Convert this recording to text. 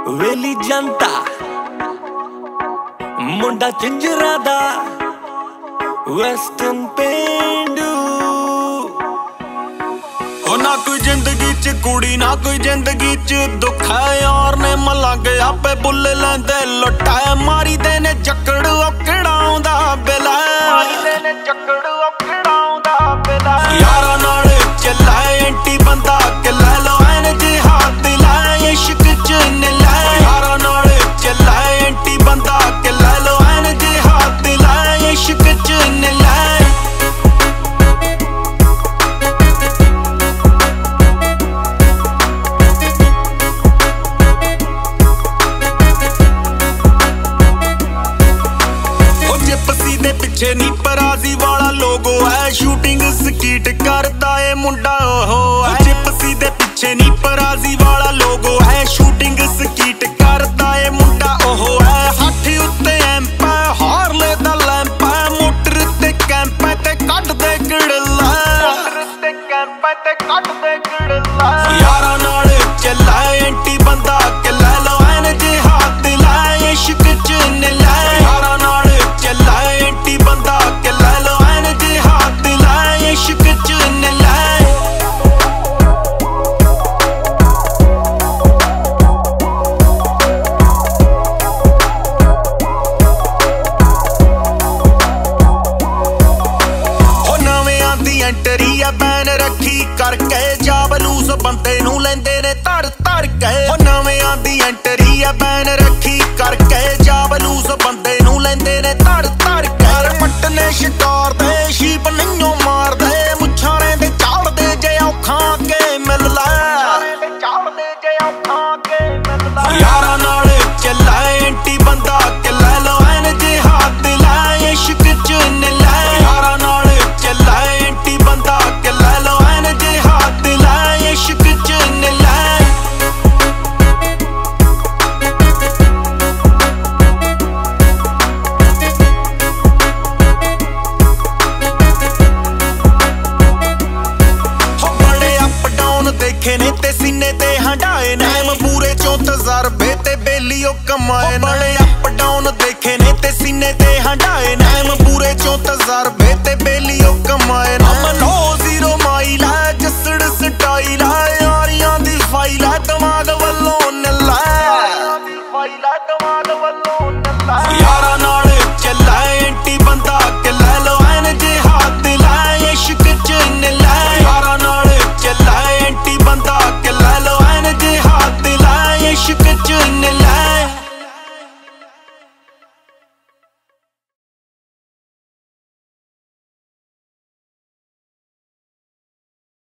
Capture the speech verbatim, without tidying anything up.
वेली जनता मुंडा चिंजरा दा वेस्टर्न पेंडू ओ ना कोई जिंदगी च कुड़ी ना कोई जिंदगी च दुख है यार ने मलंग आपे बुले लेंदे लुटाए मारी दे ने जकड़ ओकड़ा आउंदा बेला मारी दे ने जकड़ ओकड़ा आउंदा बेला यारा नाल चला एंटी बंदा के ले लो एन जे हाथ लाए इश्क च ने लाए यारा नाल चला एंटी बंदा के ले लो एन जे हाथ लाए इश्क च ने लाए पिछे नी पराजी वाला लोगो है शूटिंग स्कीट करता है मुंडा ओहो है जिप्सी दे पिछे नी पराजी वाला लोगो है शूटिंग स्कीट करता है मुंडा ओहो है हाथी उत्ते एम्प हारले दा लैंप मोटर ते कैंप ते कट दे गड़ला मोटर ते कैंप ते कट दे गड़ला यारा नाल चला एंटी बंदा के ले लो एन जे हाथ लाए इश्क च ने लाए यारा नाल चला एंटी बंदा के ले लो एन जे हाथ लाए इश्क च ने लाए ओ नवें आंदी एंटरी आ बैन रखी करके जाबलूस बंदे नू लेंदे ने धर धर के ओ नवें आंदी एंटरी आ बैन रखी करके जाबलूस बंदे नू लेंदे ने धर धर के पट्टने शिकार दे शीप नहीं मार दे मुच्छां दे चाल दे जे औखां के मिल लै चाल दे जे औखां के मिल लै यारा नाल चला एंटी बंदा के ले लो एन जे हाथ लाए इश्क च ने लाए यारा नाल चला एंटी बंदा के ले लो एन जे हाथ लाए इश्क च ने लाए देखे ने ते सीने ते हटाए ने पूरे चौं तजर्बे ते बेली ओ कमाए बड़े अप डाउन देखे ने ते सीने ते हटाए